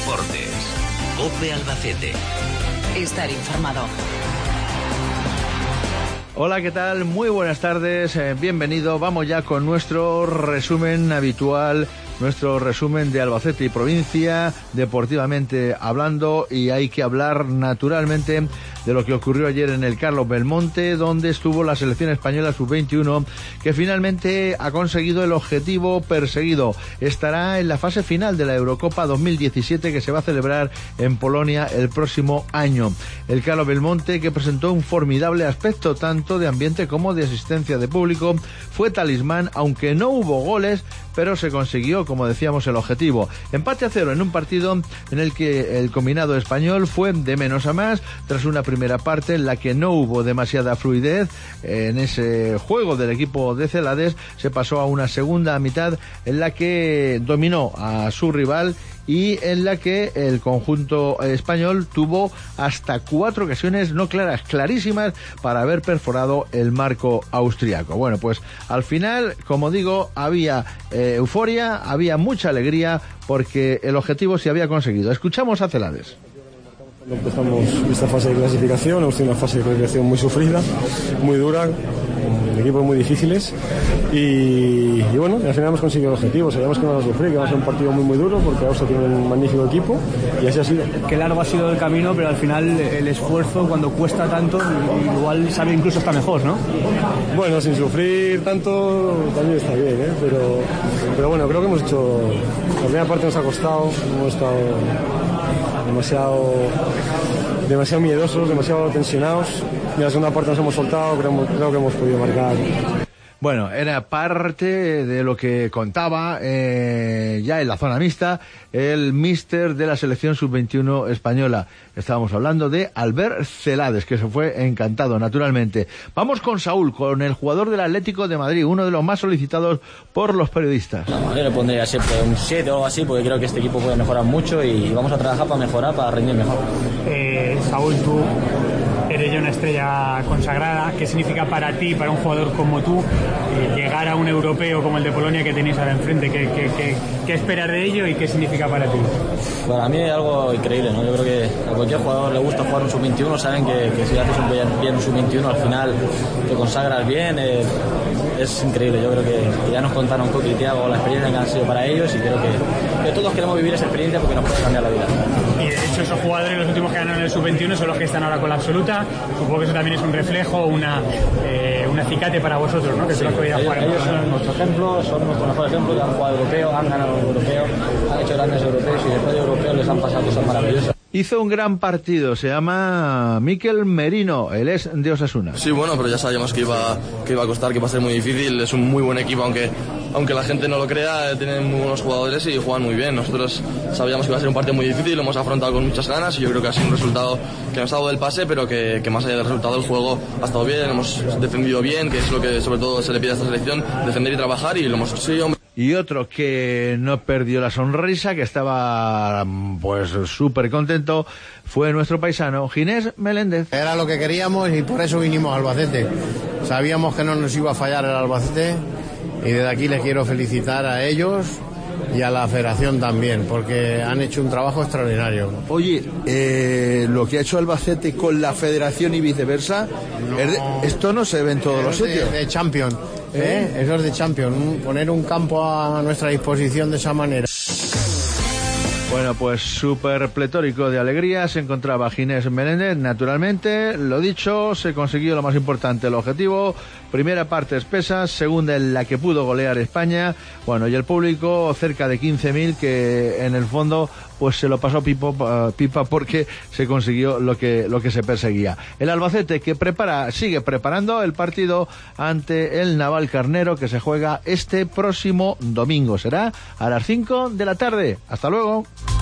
Deportes. COPE Albacete. Estar informado. Hola, ¿qué tal? Muy buenas tardes, bienvenido. Vamos ya con nuestro resumen habitual, nuestro resumen de Albacete y provincia, deportivamente hablando, y hay que hablar naturalmente de lo que ocurrió ayer en el Carlos Belmonte, donde estuvo la selección española sub-21, que finalmente ha conseguido el objetivo perseguido. Estará en la fase final de la Eurocopa 2017, que se va a celebrar en Polonia el próximo año. El Carlos Belmonte, que presentó un formidable aspecto tanto de ambiente como de asistencia de público, fue talismán, aunque no hubo goles, pero se consiguió, como decíamos, el objetivo. Empate a 0 en un partido en el que el combinado español fue de menos a más, tras una primera parte en la que no hubo demasiada fluidez en ese juego del equipo de Celades. Se pasó a una segunda mitad en la que dominó a su rival y en la que el conjunto español tuvo hasta 4 ocasiones no claras, clarísimas, para haber perforado el marco austriaco. Bueno, pues al final, como digo, había euforia, había mucha alegría, porque el objetivo se había conseguido. Escuchamos a Celades. Cuando empezamos esta fase de clasificación, hemos tenido una fase de clasificación muy sufrida, muy dura, equipos muy difíciles, y bueno, al final hemos conseguido el objetivo. Sabíamos que íbamos a sufrir, que iba a ser un partido muy duro, porque Austria tiene un magnífico equipo, y así ha sido. Qué largo ha sido el camino, pero al final el esfuerzo, cuando cuesta tanto, igual sabe incluso está mejor, ¿no? Bueno, sin sufrir tanto también está bien, pero bueno, creo que hemos hecho... La primera parte nos ha costado, hemos estado demasiado miedosos, demasiado tensionados, y la segunda parte nos hemos soltado, creo que hemos podido marcar. Bueno, era parte de lo que contaba ya en la zona mixta el míster de la selección sub-21 española. Estábamos hablando de Albert Celades, que se fue encantado, naturalmente. Vamos con Saúl, con el jugador del Atlético de Madrid, uno de los más solicitados por los periodistas. No, yo le pondría siempre un 7 o algo así, porque creo que este equipo puede mejorar mucho y vamos a trabajar para mejorar, para rendir mejor. Saúl, tú eres ya una estrella consagrada. ¿Qué significa para ti, para un jugador como tú, llegar a un europeo como el de Polonia que tenéis ahora enfrente? ¿Qué esperas de ello y qué significa para ti? Para mí es algo increíble, ¿no? Yo creo que a cualquier jugador le gusta jugar un sub-21, saben que si haces bien un sub-21 al final te consagras bien, es increíble. Yo creo que ya nos contaron Coqui y Thiago la experiencia que han sido para ellos, y creo que todos queremos vivir esa experiencia porque nos puede cambiar la vida. Y de hecho esos jugadores, los últimos que ganaron el sub-21, son los que están ahora con la absoluta. Supongo que eso también es un reflejo, un acicate para vosotros, ¿no? Que sí, ellos son nuestro ejemplo, son nuestro mejor ejemplo, que han jugado europeo, han ganado europeo, han hecho grandes europeos, y después de europeos les han pasado cosas maravillosas. Hizo un gran partido, se llama Mikel Merino, él es de Osasuna. Sí, bueno, pero ya sabíamos que iba a costar, que iba a ser muy difícil. Es un muy buen equipo, aunque la gente no lo crea, tienen muy buenos jugadores y juegan muy bien. Nosotros sabíamos que iba a ser un partido muy difícil, lo hemos afrontado con muchas ganas, y yo creo que ha sido un resultado que nos ha dado del pase, pero que más allá del resultado, el juego ha estado bien, hemos defendido bien, que es lo que sobre todo se le pide a esta selección, defender y trabajar, y lo hemos hecho. Hombre. Y otro que no perdió la sonrisa, que estaba pues súper contento, fue nuestro paisano Ginés Meléndez. Era lo que queríamos y por eso vinimos a Albacete. Sabíamos que no nos iba a fallar el Albacete, y desde aquí les quiero felicitar a ellos y a la federación también, porque han hecho un trabajo extraordinario. Oye, lo que ha hecho Albacete con la federación y viceversa, esto no se ve en todos los sitios. De Champions, eso es de Champions, poner un campo a nuestra disposición de esa manera. Bueno, pues súper pletórico de alegría se encontraba Ginés Meléndez. Naturalmente, lo dicho, se consiguió lo más importante, el objetivo. Primera parte espesa, segunda en la que pudo golear España. Bueno, y el público, cerca de 15.000, que en el fondo pues se lo pasó pipa porque se consiguió lo que se perseguía. El Albacete, que sigue preparando el partido ante el Navalcarnero, que se juega este próximo domingo. Será a las 5 de la tarde. Hasta luego.